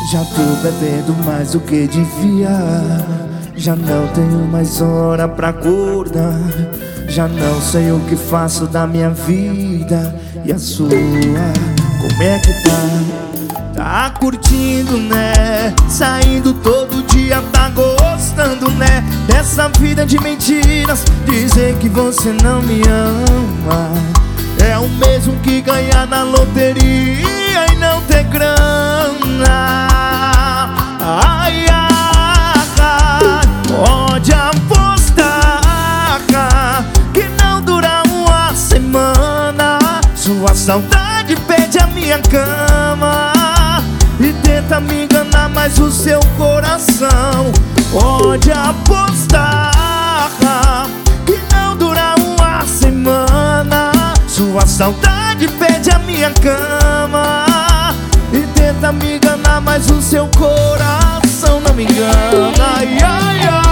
Já tô bebendo mais do que devia. Já não tenho mais hora pra acordar. Já não sei o que faço da minha vida. E a sua, como é que tá? Tá curtindo, né? Saindo todo dia, tá gostando, né? Dessa vida de mentiras. Dizer que você não me ama é o mesmo que ganhar na loteria e não ter grana. Ai, ai, ai, pode apostar que não dura uma semana. Sua saudade pede a minha cama e tenta me enganar, mas o seu coração pode apostar que não dura uma semana. Sua saudade pede a minha cama e tenta me enganar, mas o seu coração não me engana. Ai, ai, ai.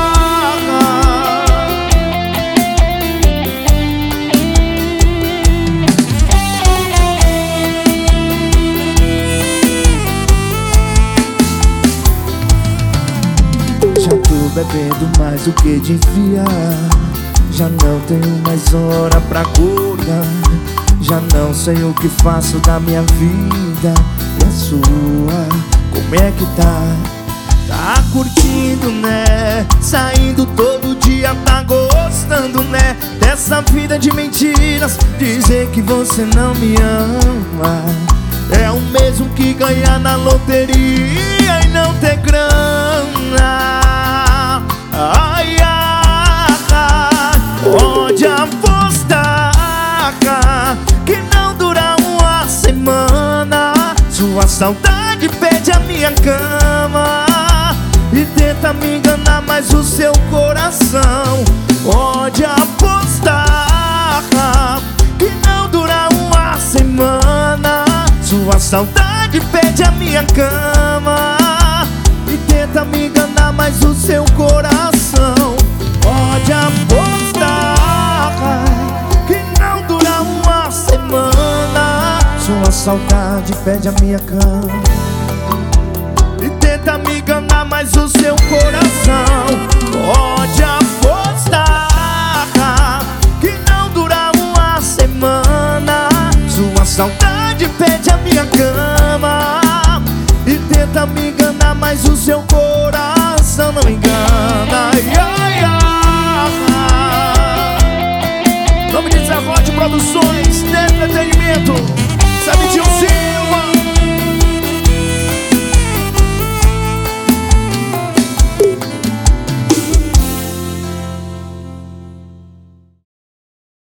Já tô bebendo mais do que devia. Já não tenho mais hora pra acordar. Já não sei o que faço da minha vida. E a sua, como é que tá? Tá curtindo, né? Saindo todo dia, tá gostando, né? Dessa vida de mentiras. Dizer que você não me ama é o mesmo que ganhar na loteria e não ter grana. Ai, ai, ai, pode apostar que não dura uma semana. Sua saudade pede a minha cama e tenta me enganar, mas o seu coração pode apostar que não dura uma semana. Sua saudade pede a minha cama e tenta me enganar, mas o seu coração pode apostar que não dura uma semana. Sua saudade pede a minha cama e tenta me enganar, mas o seu coração pode apostar que não dura uma semana. Sua saudade pede a minha cama e tenta me enganar, mas o seu coração